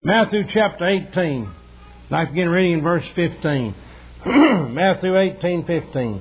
Matthew chapter 18. I'd like to begin reading in verse 15. Matthew 18:15.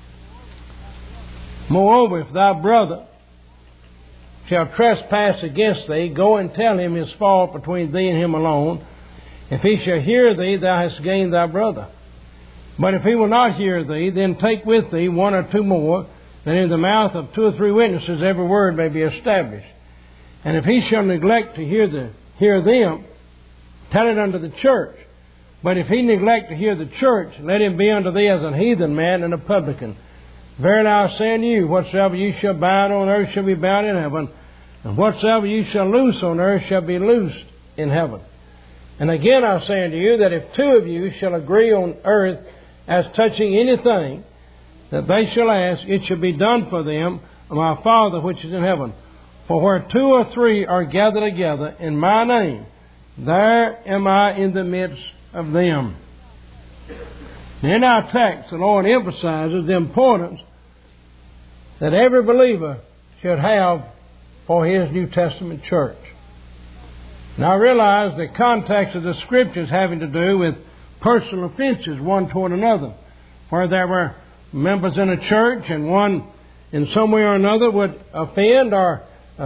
Moreover, if thy brother shall trespass against thee, go and tell him his fault between thee and him alone. If he shall hear thee, thou hast gained thy brother. But if he will not hear thee, then take with thee one or two more, that in the mouth of two or three witnesses every word may be established. And if he shall neglect to hear them, tell it unto the church. But if he neglect to hear the church, let him be unto thee as an heathen man and a publican. Verily I say unto you, whatsoever you shall bind on earth shall be bound in heaven, and whatsoever you shall loose on earth shall be loosed in heaven. And again I say unto you, that if two of you shall agree on earth as touching anything that they shall ask, it shall be done for them of my Father which is in heaven. For where two or three are gathered together in my name, there am I in the midst of them. In our text, the Lord emphasizes the importance that every believer should have for his New Testament church. Now I realize the context of the Scriptures having to do with personal offenses one toward another, where there were members in a church and one in some way or another would offend or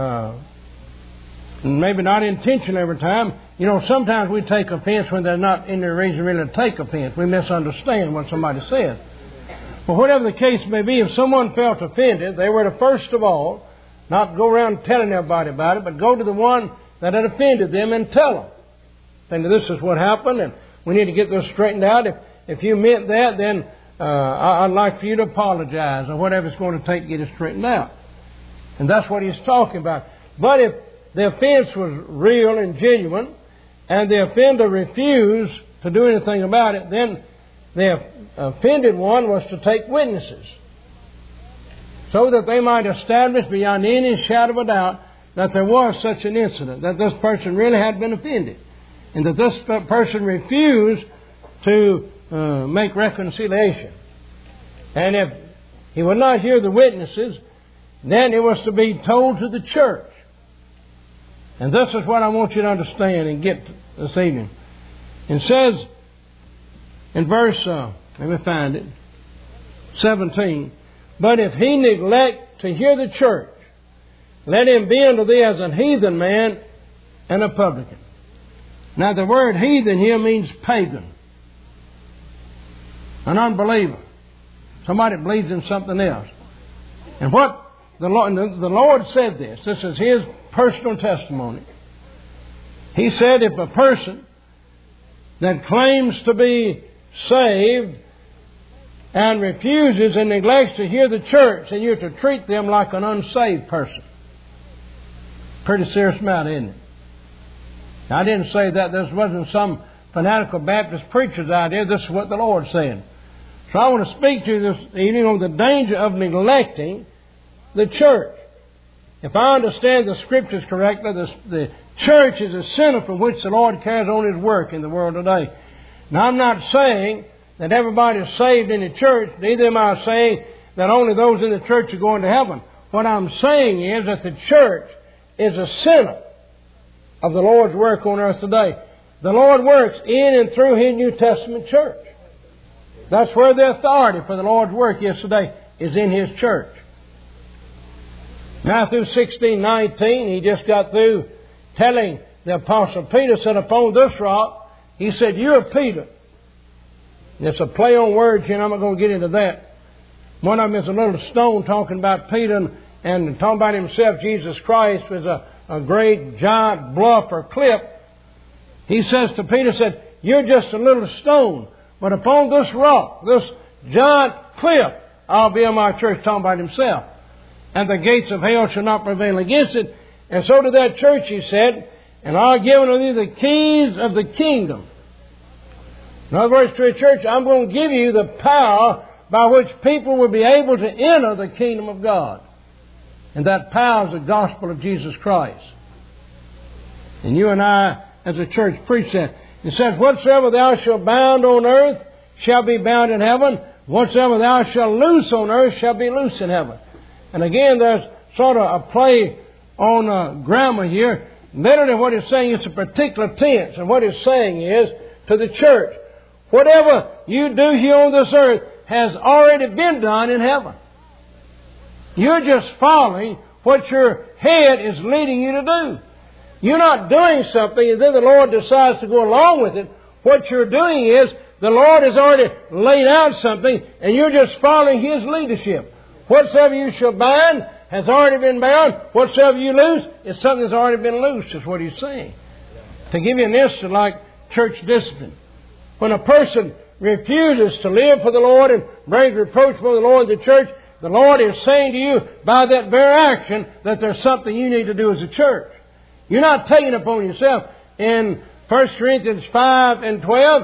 maybe not intentionally every time. You know, sometimes we take offense when there's not any reason really to take offense. We misunderstand what somebody says. But whatever the case may be, if someone felt offended, they were to first of all not go around telling everybody about it, but go to the one that had offended them and tell them. And this is what happened, and we need to get this straightened out. If you meant that, then I'd like for you to apologize or whatever it's going to take to get it straightened out. And that's what he's talking about. But if the offense was real and genuine, and the offender refused to do anything about it, then the offended one was to take witnesses, so that they might establish beyond any shadow of a doubt that there was such an incident, that this person really had been offended, and that this person refused to make reconciliation. And if he would not hear the witnesses, then it was to be told to the church. And this is what I want you to understand and get this evening. It says in verse, let me find it, 17, but if he neglect to hear the church, let him be unto thee as an heathen man and a publican. Now the word heathen here means pagan, an unbeliever, somebody that believes in something else. And what the Lord said this is His personal testimony. He said if a person that claims to be saved and refuses and neglects to hear the church, then you're to treat them like an unsaved person. Pretty serious matter, isn't it? Now, I didn't say that. This wasn't some fanatical Baptist preacher's idea. This is what the Lord said. So I want to speak to you this evening on the danger of neglecting the church. If I understand the Scriptures correctly, the church is a center from which the Lord carries on His work in the world today. Now, I'm not saying that everybody is saved in the church. Neither am I saying that only those in the church are going to heaven. What I'm saying is that the church is a center of the Lord's work on earth today. The Lord works in and through His New Testament church. That's where the authority for the Lord's work is today, is in His church. Matthew 16:19, he just got through telling the Apostle Peter, said, upon this rock, he said, you're Peter. And it's a play on words here, and I'm not going to get into that. One of them is a little stone talking about Peter and talking about himself. Jesus Christ was a great giant bluff or cliff. He says to Peter, said, you're just a little stone, but upon this rock, this giant cliff, I'll build my church, talking about himself. And the gates of hell shall not prevail against it. And so to that church he said, and I'll give unto thee the keys of the kingdom. In other words, to a church, I'm going to give you the power by which people will be able to enter the kingdom of God. And that power is the gospel of Jesus Christ. And you and I, as a church, preach that. It says, whatsoever thou shalt bind on earth shall be bound in heaven. Whatsoever thou shalt loose on earth shall be loosed in heaven. And again, there's sort of a play on grammar here. Literally what it's saying is a particular tense. And what it's saying is to the church, whatever you do here on this earth has already been done in heaven. You're just following what your head is leading you to do. You're not doing something and then the Lord decides to go along with it. What you're doing is the Lord has already laid out something and you're just following His leadership. Whatsoever you shall bind has already been bound. Whatsoever you loose is something that's already been loosed, is what He's saying. To give you an instant like church discipline. When a person refuses to live for the Lord and brings reproach for the Lord in the church, the Lord is saying to you by that very action that there's something you need to do as a church. You're not taking it upon yourself. In 1 Corinthians 5 and 12,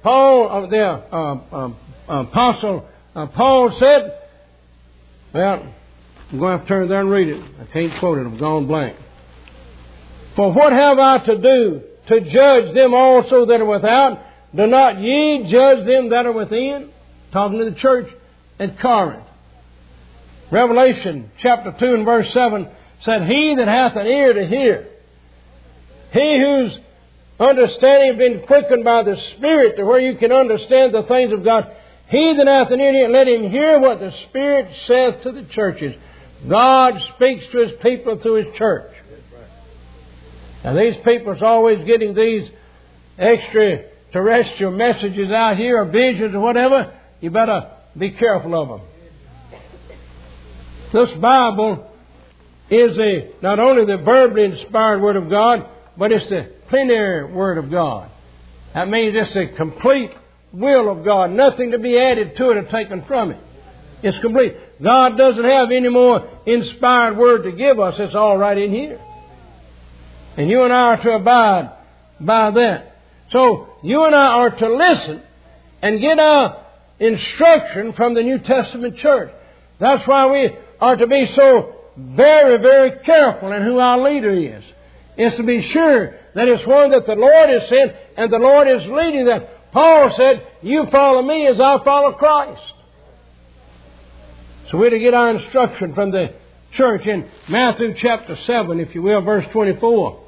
Apostle Paul said, well, I'm going to have to turn there and read it. I can't quote it. I've gone blank. For what have I to do to judge them also that are without? Do not ye judge them that are within? Talking to the church at Corinth. Revelation chapter 2 and verse 7 said, He that hath an ear to hear, he whose understanding has been quickened by the Spirit to where you can understand the things of God, he that hath an ear to hear, let him hear what the Spirit saith to the churches. God speaks to His people through His church. Now these people are always getting these extraterrestrial messages out here or visions or whatever. You better be careful of them. This Bible is not only the verbally inspired Word of God, but it's the plenary Word of God. That means it's the complete will of God. Nothing to be added to it or taken from it. It's complete. God doesn't have any more inspired Word to give us. It's all right in here. And you and I are to abide by that. So you and I are to listen and get our instruction from the New Testament church. That's why we are to be so very, very careful in who our leader is. It's to be sure that it's one that the Lord has sent and the Lord is leading them. Paul said, you follow me as I follow Christ. So we're to get our instruction from the church in Matthew chapter 7, if you will, verse 24.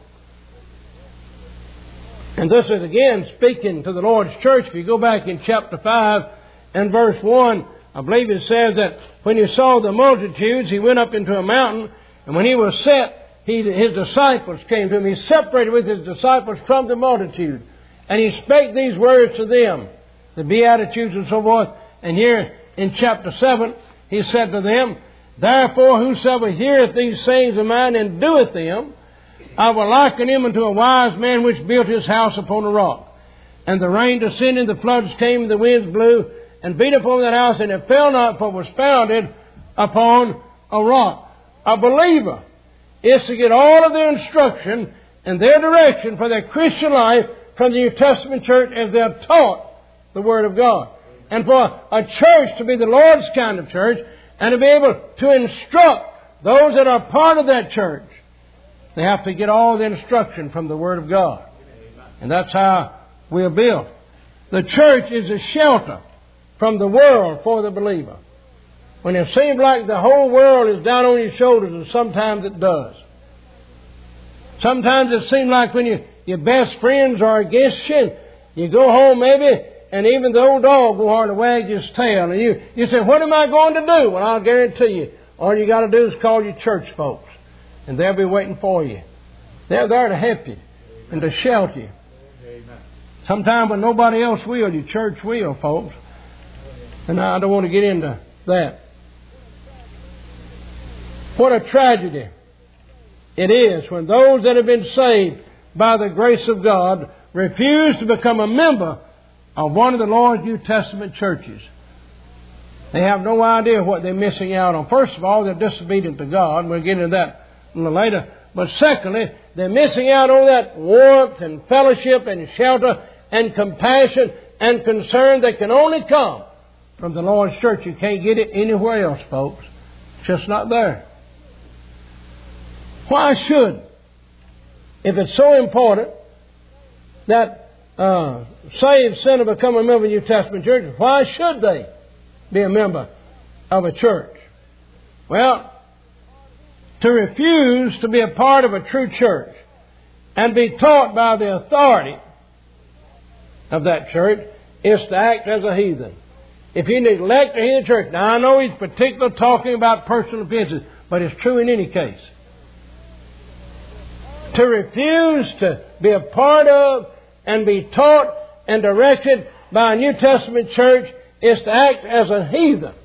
And this is again speaking to the Lord's church. If you go back in chapter 5 and verse 1, I believe it says that when He saw the multitudes, He went up into a mountain, and when He was set, His disciples came to Him. He separated with His disciples from the multitude. And He spake these words to them, the Beatitudes and so forth. And here in chapter 7, He said to them, Therefore whosoever heareth these sayings of mine and doeth them, I will liken him unto a wise man which built his house upon a rock. And the rain descended, the floods came, and the winds blew, and beat upon that house, and it fell not, for it was founded upon a rock. A believer is to get all of their instruction and their direction for their Christian life from the New Testament church as they are taught the Word of God. And for a church to be the Lord's kind of church and to be able to instruct those that are part of that church, they have to get all the instruction from the Word of God. And that's how we are built. The church is a shelter from the world for the believer. When it seems like the whole world is down on your shoulders, and sometimes it does. Sometimes it seems like when your best friends are against you, you go home maybe, and even the old dog will hardly wag his tail. And you say, what am I going to do? Well, I'll guarantee you, all you got to do is call your church folks. And they'll be waiting for you. They're there to help you and to shelter you. Sometimes when nobody else will, your church will, folks. And I don't want to get into that. What a tragedy it is when those that have been saved by the grace of God refuse to become a member of one of the Lord's New Testament churches. They have no idea what they're missing out on. First of all, they're disobedient to God. We'll get into that a little later. But secondly, they're missing out on that warmth and fellowship and shelter and compassion and concern that can only come from the Lord's church. You can't get it anywhere else, folks. It's just not there. Why should, if it's so important that saved sinner become a member of the New Testament church, why should they be a member of a church? Well, to refuse to be a part of a true church and be taught by the authority of that church is to act as a heathen. If you neglect the heathen church, now I know he's particularly talking about personal offenses, but it's true in any case. To refuse to be a part of and be taught and directed by a New Testament church is to act as a heathen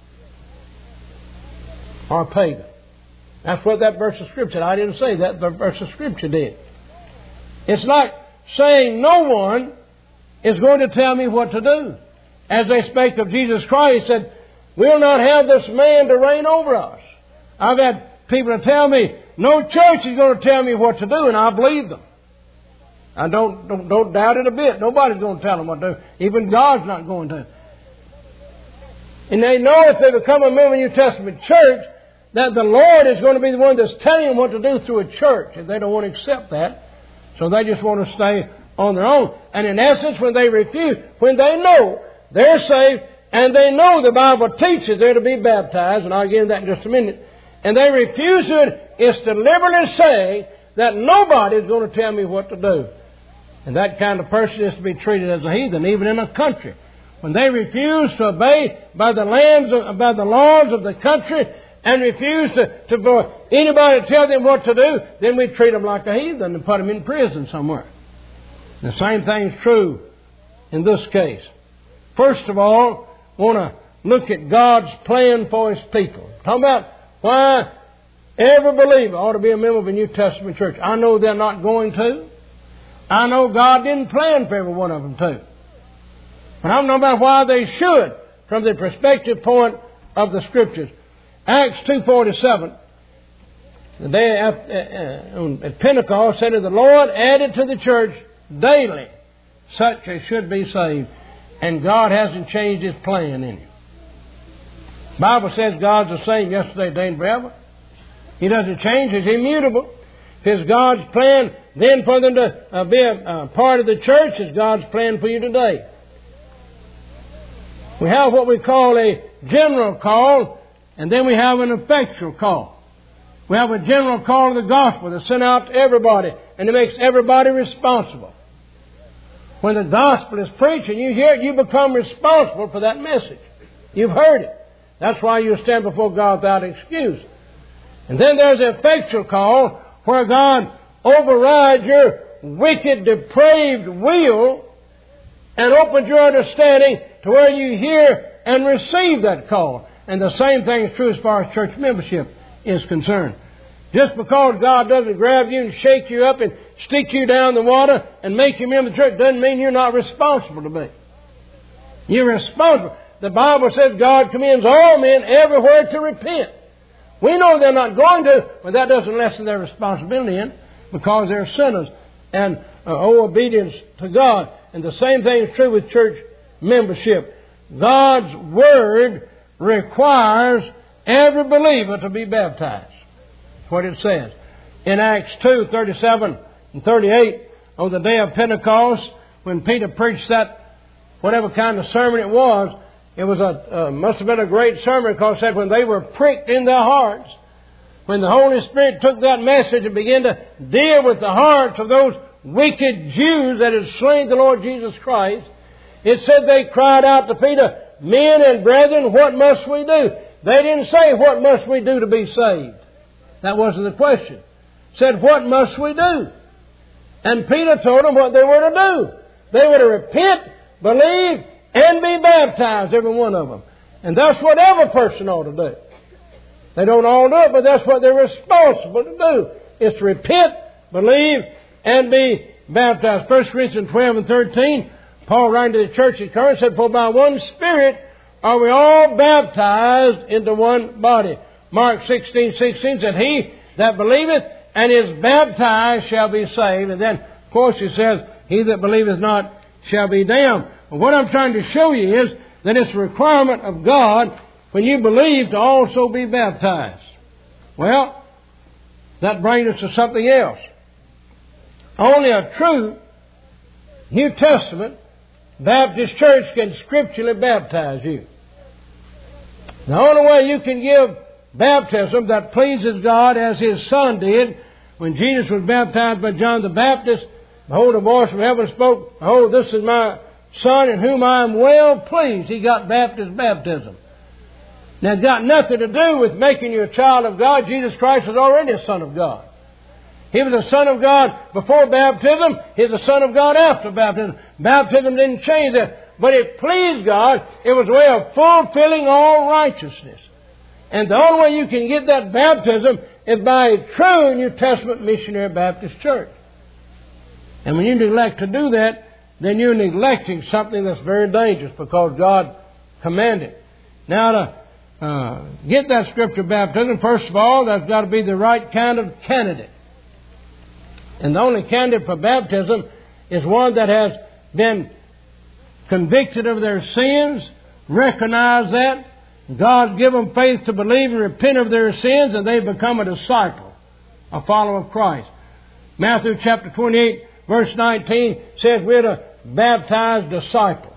or pagan. That's what that verse of Scripture said. I didn't say that. The verse of Scripture did. It's like saying no one is going to tell me what to do. As they spake of Jesus Christ, he said, we'll not have this man to reign over us. I've had people to tell me, no church is going to tell me what to do, and I believe them. I don't doubt it a bit. Nobody's going to tell them what to do. Even God's not going to. And they know if they become a member of the New Testament church, that the Lord is going to be the one that's telling them what to do through a church. And they don't want to accept that. So they just want to stay on their own. And in essence, when they refuse, when they know they're saved, and they know the Bible teaches they're to be baptized, and I'll get into that in just a minute, and they refuse it, it's deliberately saying that nobody is going to tell me what to do. And that kind of person is to be treated as a heathen, even in a country. When they refuse to obey by the laws of the country and refuse for anybody to tell them what to do, then we treat them like a heathen and put them in prison somewhere. The same thing's true in this case. First of all, I want to look at God's plan for His people. Talk about why every believer ought to be a member of a New Testament church. I know they're not going to. I know God didn't plan for every one of them to. But I'm talking about why they should, from the perspective point of the Scriptures. Acts 2:47, the day at Pentecost, said, the Lord added to the church daily such as should be saved. And God hasn't changed His plan in it. The Bible says God's the same yesterday, today, and forever. He doesn't change. He's immutable. If it's God's plan then for them to be a part of the church, it's God's plan for you today. We have what we call a general call, and then we have an effectual call. We have a general call of the gospel that's sent out to everybody, and it makes everybody responsible. When the gospel is preached and you hear it, you become responsible for that message. You've heard it. That's why you stand before God without excuse. And then there's an effectual call where God overrides your wicked, depraved will and opens your understanding to where you hear and receive that call. And the same thing is true as far as church membership is concerned. Just because God doesn't grab you and shake you up and stick you down the water and make you a member of the church doesn't mean you're not responsible to be. You're responsible. The Bible says God commends all men everywhere to repent. We know they're not going to, but that doesn't lessen their responsibility in, because they're sinners and owe obedience to God. And the same thing is true with church membership. God's Word requires every believer to be baptized. That's what it says. In Acts 2:37 and 38, on the day of Pentecost, when Peter preached that, whatever kind of sermon it was must have been a great sermon, because it said when they were pricked in their hearts, when the Holy Spirit took that message and began to deal with the hearts of those wicked Jews that had slain the Lord Jesus Christ, it said they cried out to Peter, men and brethren, what must we do? They didn't say, what must we do to be saved? That wasn't the question. It said, what must we do? And Peter told them what they were to do. They were to repent, believe, and be baptized, every one of them. And that's what every person ought to do. They don't all do it, but that's what they're responsible to do, is to repent, believe, and be baptized. 1 Corinthians 12 and 13, Paul writing to the church at Corinth said, for by one Spirit are we all baptized into one body. Mark 16:16 said, he that believeth and is baptized shall be saved. And then, of course, he says, he that believeth not shall be damned. But what I'm trying to show you is that it's a requirement of God when you believe to also be baptized. Well, that brings us to something else. Only a true New Testament Baptist church can scripturally baptize you. The only way you can give baptism that pleases God, as His Son did when Jesus was baptized by John the Baptist, behold, a voice from heaven spoke, behold, this is my Son in whom I am well pleased. He got baptism. Now, it's got nothing to do with making you a child of God. Jesus Christ was already a Son of God. He was a Son of God before baptism. He's a Son of God after baptism. Baptism didn't change that. But it pleased God. It was a way of fulfilling all righteousness. And the only way you can get that baptism is by a true New Testament missionary Baptist church. And when you neglect to do that, then you're neglecting something that's very dangerous because God commanded. Now, to get that Scripture baptism, first of all, there's got to be the right kind of candidate. And the only candidate for baptism is one that has been convicted of their sins, recognize that, God's given faith to believe and repent of their sins, and they become a disciple, a follower of Christ. Matthew chapter 28, verse 19 says we're to baptize disciples.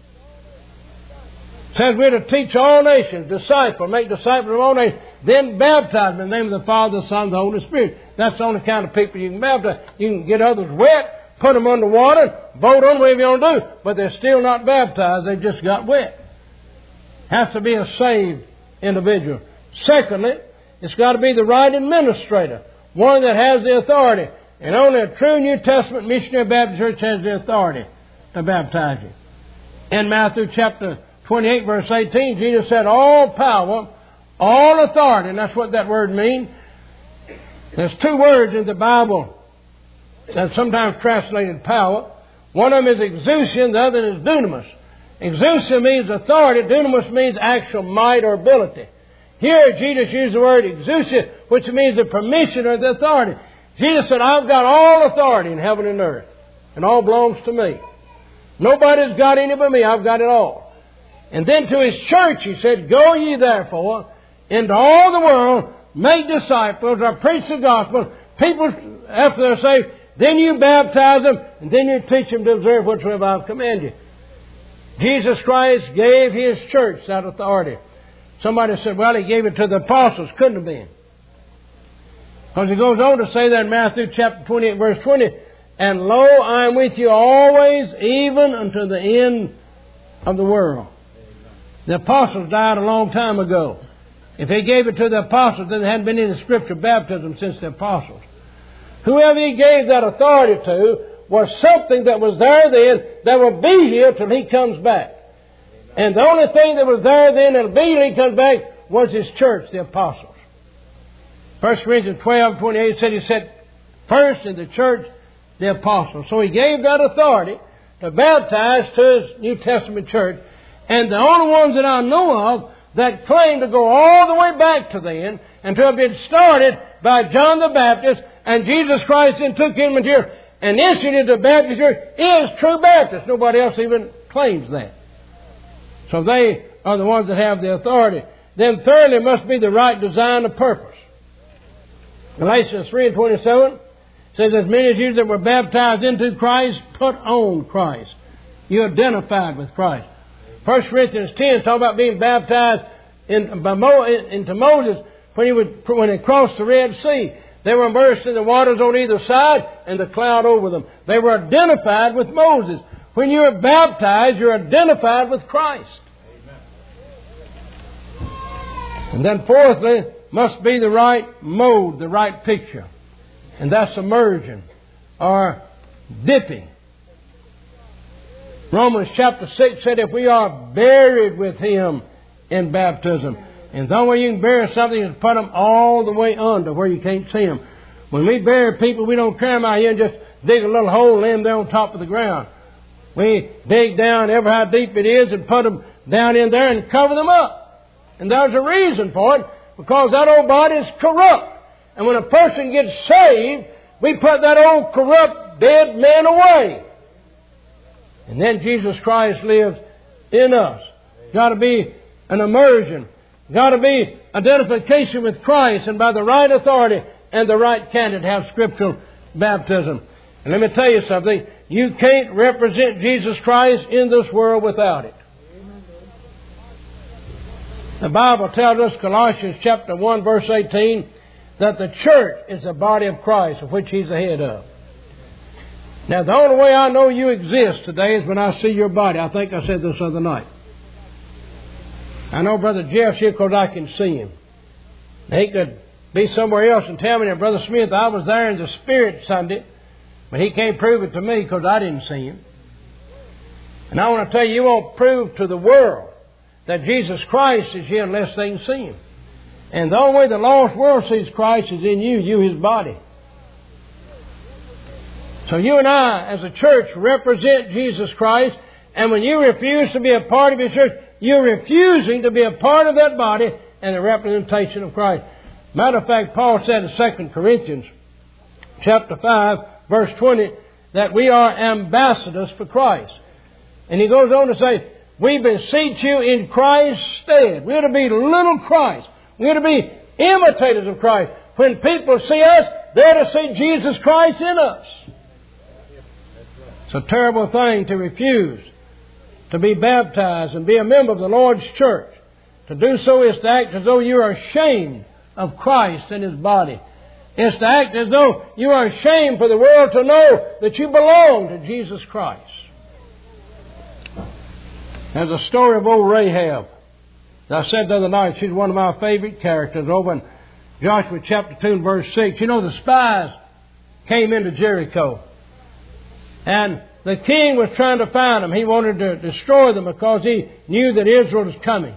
It says we're to teach all nations, make disciples of all nations, then baptize them in the name of the Father, the Son, and the Holy Spirit. That's the only kind of people you can baptize. You can get others wet, put them under water, vote on whatever you want to do, but they're still not baptized. They just got wet. Has to be a saved individual. Secondly, it's got to be the right administrator, one that has the authority. And only a true New Testament missionary Baptist church has the authority to baptize you. In Matthew chapter 28, verse 18, Jesus said, all power, all authority, and that's what that word means. There's two words in the Bible that's sometimes translated power. One of them is exousia, the other is dunamis. Exousia means authority. Dunamis means actual might or ability. Here, Jesus used the word exousia, which means the permission or the authority. Jesus said, I've got all authority in heaven and earth, and all belongs to me. Nobody's got any but me. I've got it all. And then to His church, He said, go ye therefore into all the world, make disciples, or preach the gospel. People, after they're saved, then you baptize them, and then you teach them to observe whatsoever I've commanded you. Jesus Christ gave His church that authority. Somebody said, well, He gave it to the apostles. Couldn't have been. Because He goes on to say that in Matthew chapter 28, verse 20, and lo, I am with you always, even unto the end of the world. The apostles died a long time ago. If He gave it to the apostles, then there hadn't been any Scripture baptism since the apostles. Whoever He gave that authority to was something that was there then that will be here till He comes back. And the only thing that was there then that will be till He comes back was His church, the apostles. 1 Corinthians 12:28 said He set first in the church the apostles. So He gave that authority to baptize to His New Testament church. And the only ones that I know of that claim to go all the way back to then and to have been started by John the Baptist, and Jesus Christ then took him into here and instituted the Baptist church, is true Baptists. Nobody else even claims that. So they are the ones that have the authority. Then thirdly, it must be the right design and purpose. Galatians 3:27 says, as many of you that were baptized into Christ, put on Christ. You identified with Christ. 1 Corinthians 10 talks about being baptized into Moses when he crossed the Red Sea. They were immersed in the waters on either side and the cloud over them. They were identified with Moses. When you are baptized, you're identified with Christ. Amen. And then fourthly, must be the right mode, the right picture. And that's immersion or dipping. Romans chapter 6 said if we are buried with Him in baptism, and the only way you can bury something is put them all the way under where you can't see them. When we bury people, we don't carry them out here and just dig a little hole and lay them there on top of the ground. We dig down ever how deep it is and put them down in there and cover them up. And there's a reason for it, because that old body is corrupt. And when a person gets saved, we put that old corrupt dead man away. And then Jesus Christ lives in us. Got to be an immersion. Got to be identification with Christ, and by the right authority and the right candidate have scriptural baptism. And let me tell you something. You can't represent Jesus Christ in this world without it. The Bible tells us, Colossians chapter 1, verse 18, that the church is the body of Christ, of which He's the head of. Now, the only way I know you exist today is when I see your body. I think I said this other night. I know Brother Jeff's here because I can see him. He could be somewhere else and tell me that, Brother Smith, I was there in the Spirit Sunday, but he can't prove it to me because I didn't see him. And I want to tell you, you won't prove to the world that Jesus Christ is here unless they can see Him. And the only way the lost world sees Christ is in you, His body. So you and I, as a church, represent Jesus Christ. And when you refuse to be a part of His church, you're refusing to be a part of that body and the representation of Christ. Matter of fact, Paul said in 2 Corinthians chapter 5, verse 20, that we are ambassadors for Christ. And he goes on to say, we beseech you in Christ's stead. We're to be little Christ. We're to be imitators of Christ. When people see us, they're to see Jesus Christ in us. It's a terrible thing to refuse to be baptized and be a member of the Lord's church. To do so is to act as though you are ashamed of Christ and His body. It's to act as though you are ashamed for the world to know that you belong to Jesus Christ. There's a story of old Rahab. As I said the other night, she's one of my favorite characters over in Joshua chapter 2 and verse 6. You know, the spies came into Jericho. And the king was trying to find them. He wanted to destroy them because he knew that Israel was coming.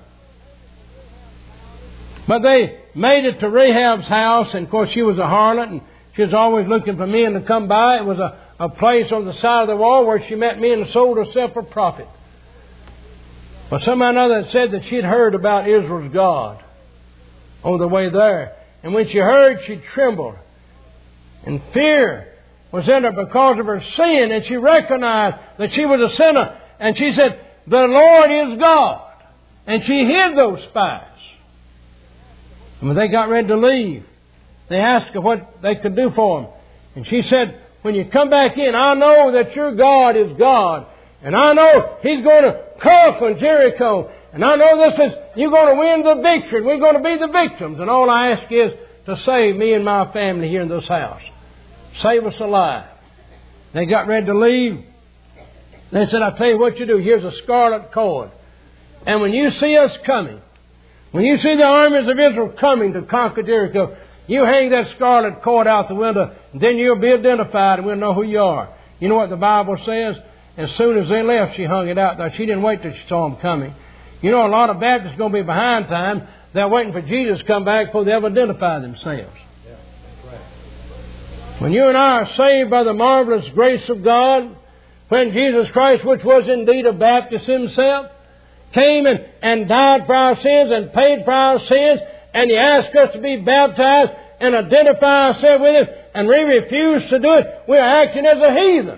But they made it to Rahab's house, and of course she was a harlot, and she was always looking for men to come by. It was a place on the side of the wall where she met men and sold herself for profit. But somehow or another said that she'd heard about Israel's God on the way there. And when she heard, she trembled. And fear was in her because of her sin, and she recognized that she was a sinner. And she said, the Lord is God. And she hid those spies. And when they got ready to leave, they asked her what they could do for them. And she said, when you come back in, I know that your God is God. And I know He's going to conquer Jericho. And I know you're going to win the victory. We're going to be the victims. And all I ask is to save me and my family here in this house. Save us alive. They got ready to leave. They said, I'll tell you what you do. Here's a scarlet cord. And when you see us coming, when you see the armies of Israel coming to conquer Jericho, you hang that scarlet cord out the window, and then you'll be identified and we'll know who you are. You know what the Bible says? As soon as they left, she hung it out there. She didn't wait till she saw them coming. You know, a lot of Baptists are going to be behind time. They're waiting for Jesus to come back before they ever identify themselves. Yeah, that's right. When you and I are saved by the marvelous grace of God, when Jesus Christ, which was indeed a Baptist Himself, came and died for our sins and paid for our sins, and He asked us to be baptized and identify ourselves with Him, and we refuse to do it, we're acting as a heathen.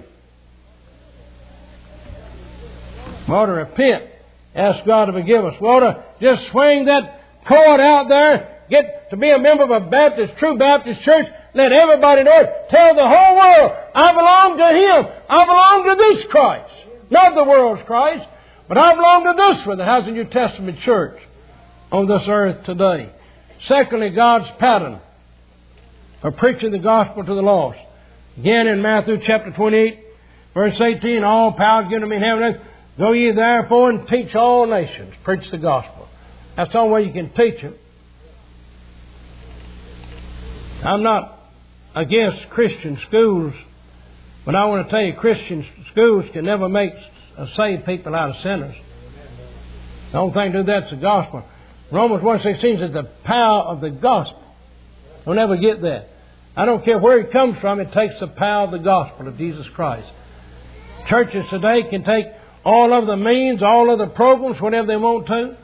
We ought to repent. Ask God to forgive us. We ought to just swing that cord out there. Get to be a member of a Baptist, true Baptist church. Let everybody know it. Tell the whole world, I belong to Him. I belong to this Christ. Not the world's Christ. But I belong to this one that has a New Testament church on this earth today. Secondly, God's pattern for preaching the gospel to the lost. Again in Matthew chapter 28, verse 18, all power is given to me in heaven and earth. Go ye therefore and teach all nations. Preach the gospel. That's the only way you can teach them. I'm not against Christian schools, but I want to tell you Christian schools can never make save people out of sinners. The only thing to do that's the gospel. Romans 1:16 says the power of the gospel. Don't ever get that. I don't care where it comes from, it takes the power of the gospel of Jesus Christ. Churches today can take all of the means, all of the programs, whatever they want to.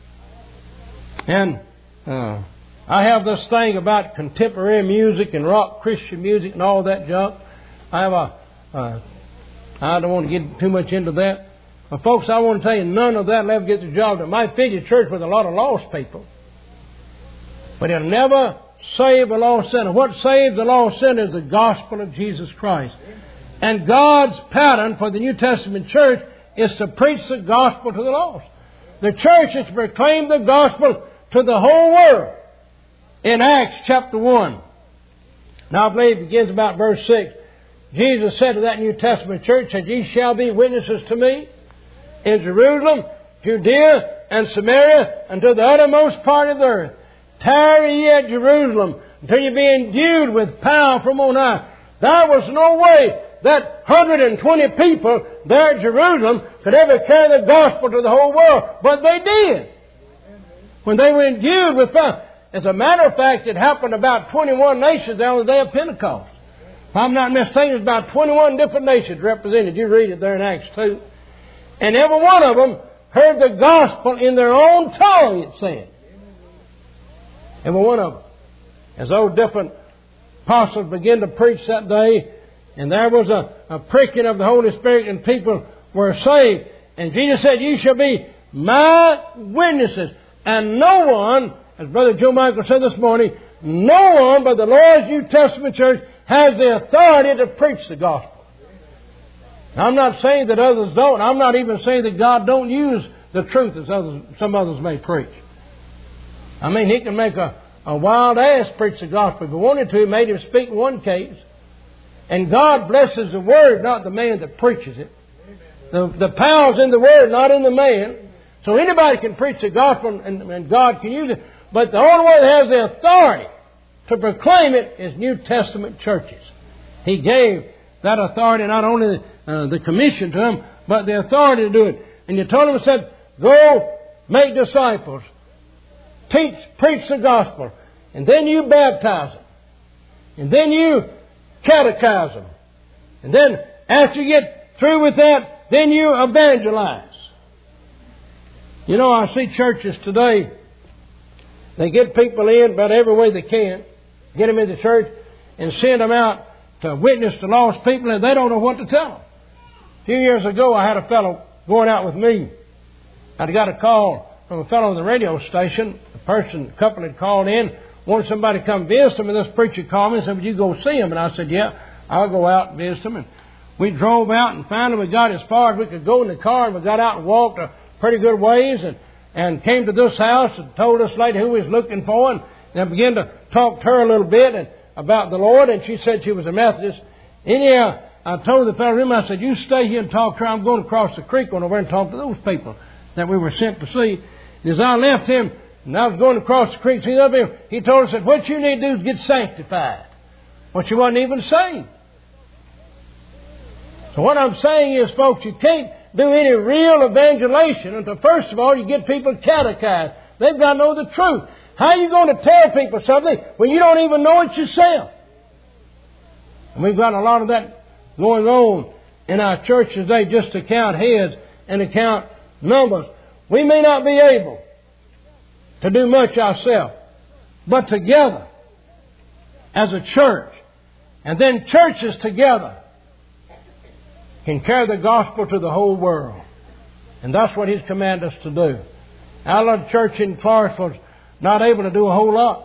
And I have this thing about contemporary music and rock Christian music and all that junk. I have I don't want to get too much into that. But folks, I want to tell you, none of that will ever get the job done. It might fill your church with a lot of lost people, but it'll never save a lost sinner. What saves the lost sinner is the gospel of Jesus Christ. And God's pattern for the New Testament church is to preach the gospel to the lost. The church is to proclaim the gospel to the whole world. in Acts chapter 1. Now I believe it begins about verse 6. Jesus said to that New Testament church that ye shall be witnesses to me in Jerusalem, Judea, and Samaria, and to the uttermost part of the earth. Tarry ye at Jerusalem until you be endued with power from on high. There was no way that 120 people there at Jerusalem could ever carry the gospel to the whole world. But they did. When they were endued with power. As a matter of fact, it happened about 21 nations there on the day of Pentecost. If I'm not mistaken, it's about 21 different nations represented. You read it there in Acts 2. And every one of them heard the gospel in their own tongue, it said. Every one of them. As those different apostles began to preach that day, and there was a pricking of the Holy Spirit, and people were saved. And Jesus said, "You shall be my witnesses." And no one, as Brother Joe Michael said this morning, no one but the Lord's New Testament church has the authority to preach the gospel. Now, I'm not saying that others don't. I'm not even saying that God don't use the truth as some others may preach. I mean, He can make a wild ass preach the gospel. If He wanted to, He made him speak in one case. And God blesses the Word, not the man that preaches it. The power's in the Word, not in the man. So anybody can preach the gospel and God can use it. But the only one that has the authority to proclaim it is New Testament churches. He gave that authority, not only the commission to them, but the authority to do it. And you told them, said, "Go make disciples. Teach, preach the gospel. And then you baptize them. And then you catechize them. And then after you get through with that, then you evangelize." You know, I see churches today, they get people in about every way they can, get them into church, and send them out to witness to lost people, and they don't know what to tell them. A few years ago, I had a fellow going out with me. I got a call from a fellow on the radio station. A couple had called in, wanted somebody to come visit them, and this preacher called me and said, "Would you go see him?" And I said, "Yeah, I'll go out and visit him." And we drove out, and finally we got as far as we could go in the car, and we got out and walked a pretty good ways, and came to this house and told this lady who we was looking for, and then began to talk to her a little bit and about the Lord, and she said she was a Methodist. Anyhow, I told the fellow, I said, "You stay here and talk to her. I'm going across the creek on over and talk to those people that we were sent to see." And as I left him, and I was going across the creek, see up here, he told us that what you need to do is get sanctified. What you wasn't even saved. So what I'm saying is, folks, you can't do any real evangelization until, first of all, you get people catechized. They've got to know the truth. How are you going to tell people something when you don't even know it yourself? And we've got a lot of that going on in our church today, just to count heads and to count numbers. We may not be able to do much ourselves, but together as a church, and then churches together, can carry the gospel to the whole world. And that's what He's commanded us to do. Our little church in Clarksville was not able to do a whole lot.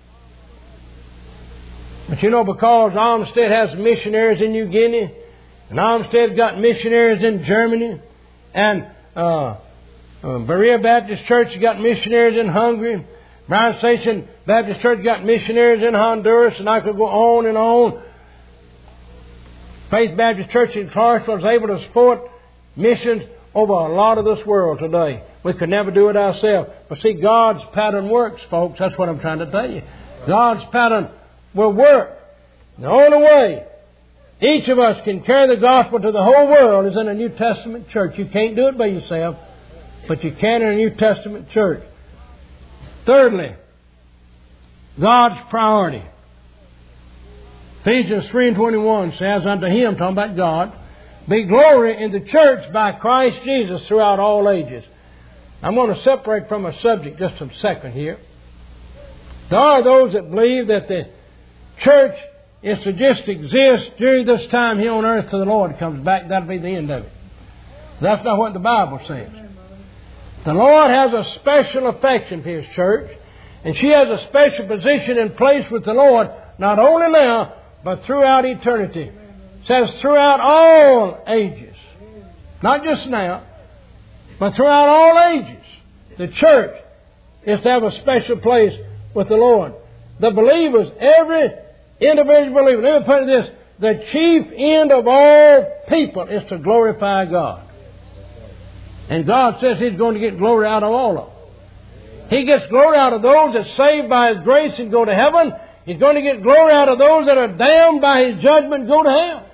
But you know, because Olmsted has missionaries in New Guinea, and Olmsted's got missionaries in Germany, and Berea Baptist Church has got missionaries in Hungary, Bryan Station Baptist Church got missionaries in Honduras, and I could go on and on. Faith Baptist Church in Clarksville is able to support missions over a lot of this world today. We could never do it ourselves. But see, God's pattern works, folks. That's what I'm trying to tell you. God's pattern will work. The only way each of us can carry the gospel to the whole world is in a New Testament church. You can't do it by yourself, but you can in a New Testament church. Thirdly, God's priority. Ephesians 3:21 says, "Unto Him," talking about God, "be glory in the church by Christ Jesus throughout all ages." I'm going to separate from a subject just a second here. There are those that believe that the church is to just exist during this time here on earth till the Lord comes back. That'll be the end of it. That's not what the Bible says. The Lord has a special affection for His church, and she has a special position and place with the Lord, not only now, but throughout eternity. It says throughout all ages. Not just now, but throughout all ages. The church is to have a special place with the Lord. the believers, every individual believer, let me put it this, the chief end of all people is to glorify God. And God says He's going to get glory out of all of them. He gets glory out of those that are saved by His grace and go to heaven. He's going to get glory out of those that are damned by His judgment and go to hell.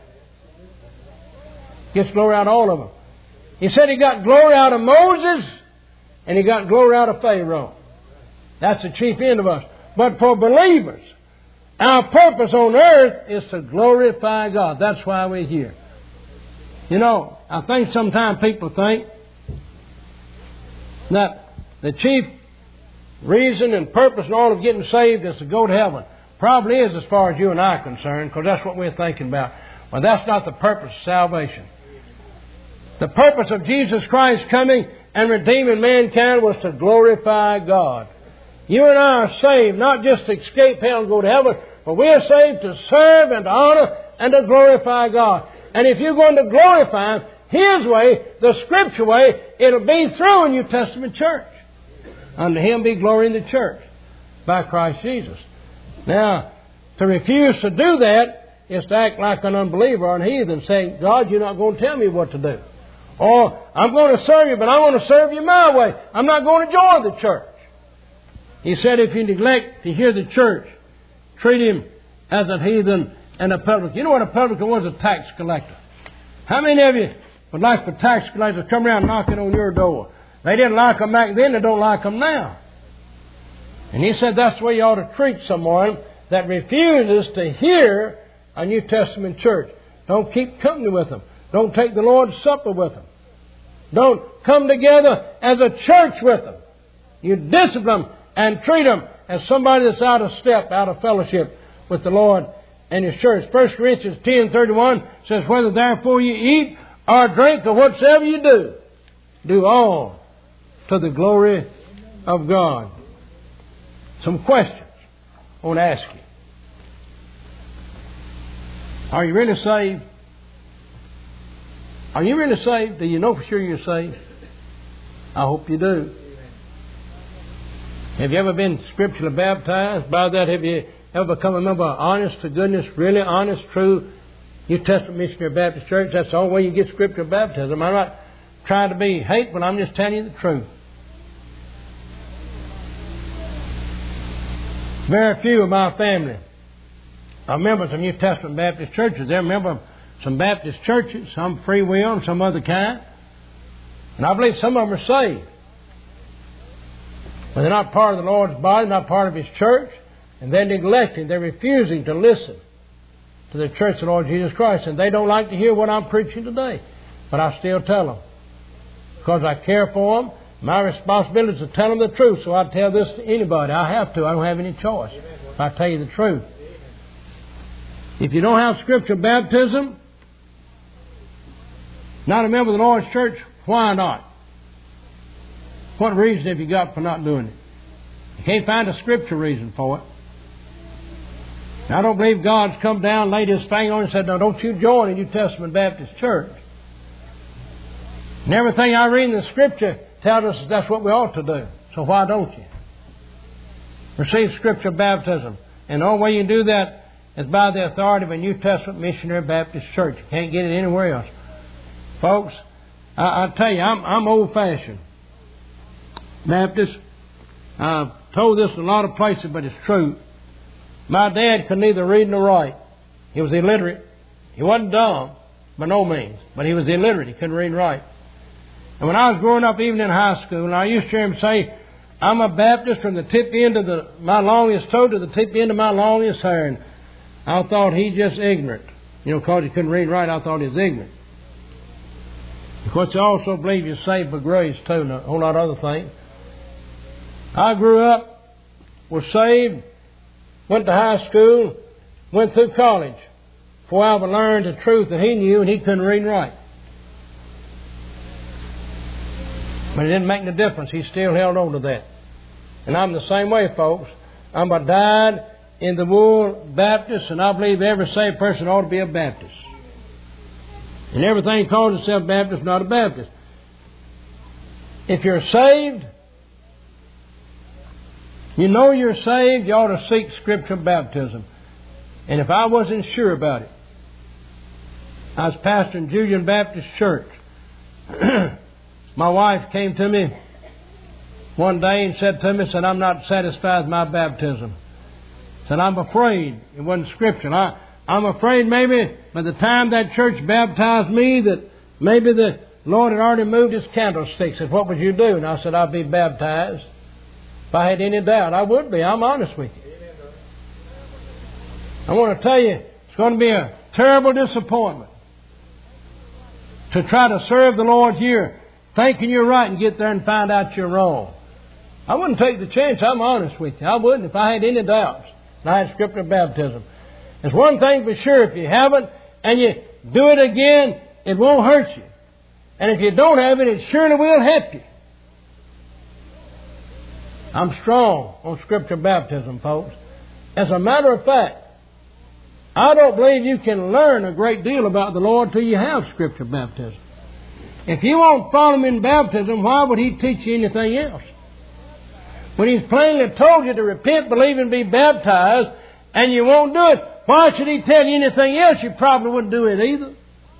Gets glory out of all of them. He said He got glory out of Moses and He got glory out of Pharaoh. That's the chief end of us. But for believers, our purpose on earth is to glorify God. That's why we're here. You know, I think sometimes people think that the chief reason and purpose and all of getting saved is to go to heaven. Probably is as far as you and I are concerned, because that's what we're thinking about. But that's not the purpose of salvation. The purpose of Jesus Christ coming and redeeming mankind was to glorify God. You and I are saved not just to escape hell and go to heaven, but we are saved to serve and to honor and to glorify God. And if you're going to glorify Him His way, the Scripture way, it'll be through a New Testament church. Unto Him be glory in the church by Christ Jesus. Now, to refuse to do that is to act like an unbeliever or an heathen, saying, God, you're not going to tell me what to do. Or, I'm going to serve you, but I want to serve you my way. I'm not going to join the church. He said, if you neglect to hear the church, treat him as a heathen and a publican. You know what a publican was? A tax collector. How many of you would like for tax collectors to come around knocking on your door? They didn't like them back then, they don't like them now. And he said that's the way you ought to treat someone that refuses to hear a New Testament church. Don't keep company with them. Don't take the Lord's Supper with them. Don't come together as a church with them. You discipline them and treat them as somebody that's out of step, out of fellowship with the Lord and His church. 1 Corinthians 10:31 says, whether therefore you eat or drink or whatsoever you do, do all to the glory of God. Some questions I want to ask you. Are you really saved? Are you really saved? Do you know for sure you're saved? I hope you do. Have you ever been scripturally baptized? By that, have you ever become a member of honest to goodness, really honest, true New Testament Missionary Baptist Church? That's the only way you get scriptural baptism. I'm not trying to be hateful. I'm just telling you the truth. Very few of my family are members of New Testament Baptist churches. They're members of some Baptist churches, some free will and some other kind. And I believe some of them are saved. But they're not part of the Lord's body, not part of His church. And they're neglecting, they're refusing to listen to the church of the Lord Jesus Christ. And they don't like to hear what I'm preaching today. But I still tell them. Because I care for them. My responsibility is to tell them the truth. So I tell this to anybody. I have to. I don't have any choice. If I tell you the truth. If you don't have scriptural baptism, not a member of the Lord's church, why not? What reason have you got for not doing it? You can't find a scriptural reason for it. Now, I don't believe God's come down, laid His finger on it and said, no, don't you join a New Testament Baptist church. And everything I read in the Scripture tells us that's what we ought to do. So why don't you? Receive scriptural baptism. And the only way you can do that is by the authority of a New Testament Missionary Baptist church. You can't get it anywhere else. Folks, I tell you, I'm old-fashioned Baptist. I've told this in a lot of places, but it's true. My dad could neither read nor write. He was illiterate. He wasn't dumb, by no means, but he was illiterate. He couldn't read and write. And when I was growing up, even in high school, and I used to hear him say, I'm a Baptist from the tip end of my longest toe to the tip end of my longest hair. And I thought he just ignorant. You know, because he couldn't read and write, I thought he was ignorant. Of course, I also believe you're saved by grace, too, and a whole lot of other things. I grew up, was saved, went to high school, went through college before I ever learned the truth that he knew, and he couldn't read and write. But it didn't make no difference. He still held on to that. And I'm the same way, folks. I'm a dyed-in-the-wool Baptist, and I believe every saved person ought to be a Baptist. And everything calls itself Baptist, not a Baptist. If you're saved, You know you're saved, you ought to seek scriptural baptism. And if I wasn't sure about it, I was pastoring Julian Baptist Church. My wife came to me one day and said to me, said, I'm not satisfied with my baptism. Said, I'm afraid it wasn't scriptural. I'm afraid maybe by the time that church baptized me that maybe the Lord had already moved His candlestick. Said, what would you do? And I said, I'd be baptized. If I had any doubt, I would be. I'm honest with you. I want to tell you, it's going to be a terrible disappointment to try to serve the Lord here, thinking you're right and get there and find out you're wrong. I wouldn't take the chance. I'm honest with you. I wouldn't if I had any doubts and I had scriptural baptism. There's one thing for sure. If you haven't and you do it again, it won't hurt you. And if you don't have it, it surely will help you. I'm strong on scriptural baptism, folks. As a matter of fact, I don't believe you can learn a great deal about the Lord till you have scriptural baptism. If you won't follow Him in baptism, why would He teach you anything else? When He's plainly told you to repent, believe, and be baptized, and you won't do it, why should He tell you anything else? You probably wouldn't do it either.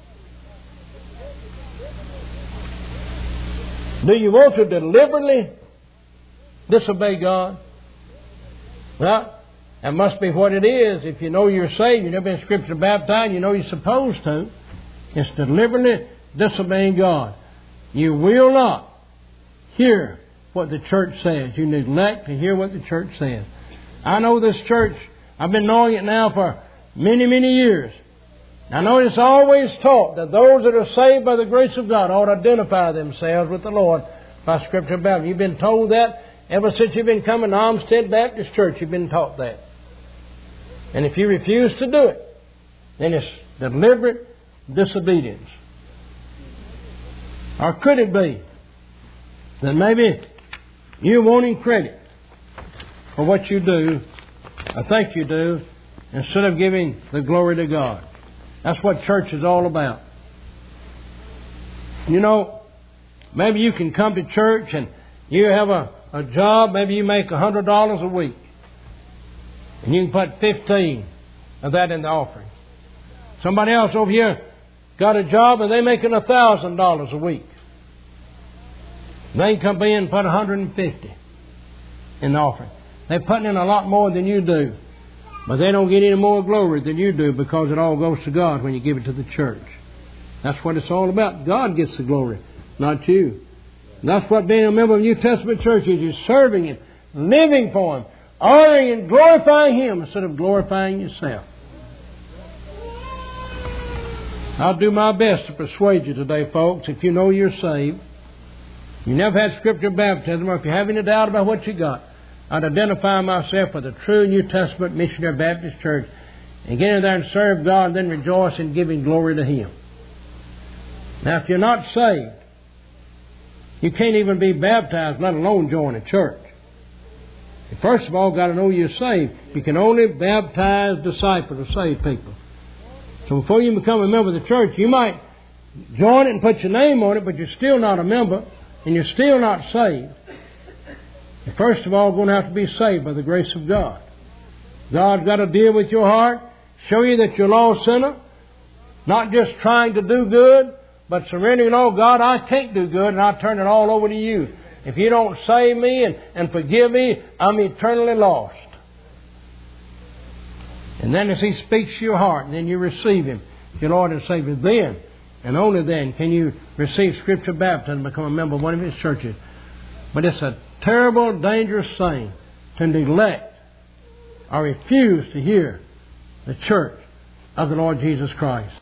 Do you want to deliberately disobey God? Well, that must be what it is. If you know you're saved, you've never been scripture baptized, you know you're supposed to. It's deliberately disobeying God. You will not hear what the church says. You neglect to hear what the church says. I know this church, I've been knowing it now for many, many years. I know it's always taught that those that are saved by the grace of God ought to identify themselves with the Lord by scripture baptism. You've been told that ever since you've been coming to Olmsted Baptist Church. You've been taught that. And if you refuse to do it, then it's deliberate disobedience. Or could it be that maybe you're wanting credit for what you do, or think you do, instead of giving the glory to God? That's what church is all about. You know, maybe you can come to church and you have a job, maybe you make $100 a week. And you can put 15 of that in the offering. Somebody else over here got a job and they're making $1,000 a week. They can come in and put 150 in the offering. They're putting in a lot more than you do. But they don't get any more glory than you do because it all goes to God when you give it to the church. That's what it's all about. God gets the glory, not you. And that's what being a member of the New Testament church is. You're serving Him, living for Him, honoring and glorifying Him instead of glorifying yourself. I'll do my best to persuade you today, folks. If you know you're saved, you never had scripture baptism, or if you have any doubt about what you got, I'd identify myself with a true New Testament missionary Baptist church and get in there and serve God and then rejoice in giving glory to Him. Now, if you're not saved, you can't even be baptized, let alone join a church. You first of all got to know you're saved. You can only baptize disciples or saved people. So before you become a member of the church, you might join it and put your name on it, but you're still not a member and you're still not saved. You're first of all going to have to be saved by the grace of God. God's got to deal with your heart, show you that you're a lost sinner, not just trying to do good, but surrendering, oh God, I can't do good, and I turn it all over to you. If you don't save me and forgive me, I'm eternally lost. And then as He speaks to your heart, and then you receive Him, your Lord and Savior, then, and only then, can you receive scripture baptism and become a member of one of His churches. But it's a terrible, dangerous thing to neglect or refuse to hear the church of the Lord Jesus Christ.